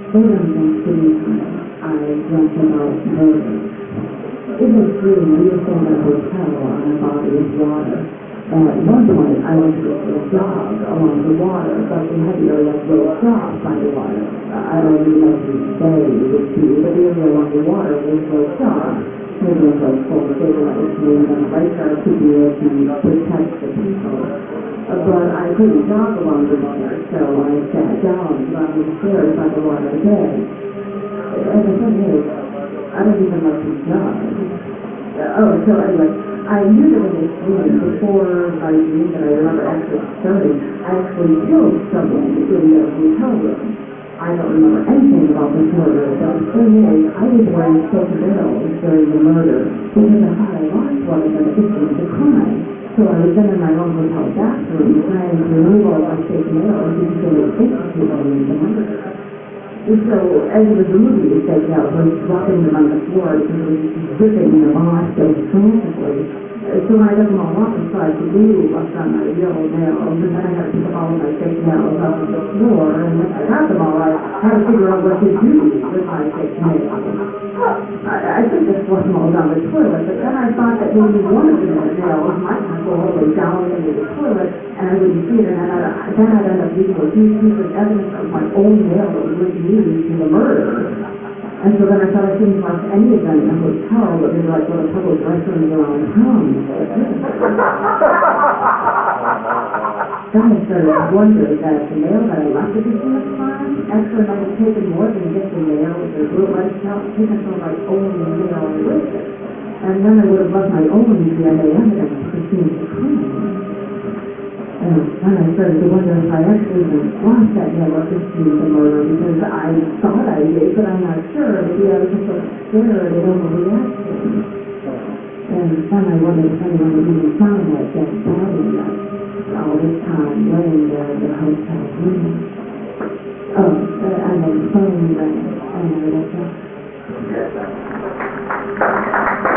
Later in Thanksgiving time, I dreamt about murder. In this dream, we were staying at a hotel on a body of water. And at one point, I went to go for a jog along the water, but we had the area of little drops by the water. I don't even know if you say it would be, but the area along the water was little drops. Maybe it was full of daylight, maybe the lifeguard could be able to protect the people. But I couldn't jog along the water, so I sat down on the stairs by the water bed. And the thing is, I don't even like to jog. So anyway, I knew that in this dream, before my dream that I remember actually starting, I actually killed someone in the hotel room. I don't remember anything about this murder, but the thing is, I was wearing silk veils during the murder, because I thought I lost one of them at the scene of the crime. So I was then in my own hotel bathroom trying to remove all my fake nails because they were executed on the murder. So as it was removing the fake nails, I was dropping them on the floor because it was dripping in the moss so frantically. So when I got them all off, I tried to glue left on my real nails, and then I had to pick up all of my fake nails off of the floor, and once I got them all, I had to figure out what to do with my fake nails. I think this wasn't all down the toilet, but then I thought that maybe one of the nails might go all the way down into the toilet, and I wouldn't see it, and then I'd end up using a huge piece of evidence of my own nail that was used in the murder. And so then I thought I couldn't watch any of them in a hotel, but maybe like go to public restrooms around town. Then I started to wonder that the nail that I left at the scene of the crime actually might have taken more than just the nail, the glue myself, taken some of my own nail with it. And then I would have left my own DNA evidence at the scene of the crime. And then I started to wonder if I actually lost that nail at the scene of the murder, because I thought I did, but I'm not sure. Maybe I was just so scared and overreacted. And then I wondered if anyone had even found that dead body yet, all this time laying there in the hotel room. Oh, and the phone rang, and I woke up.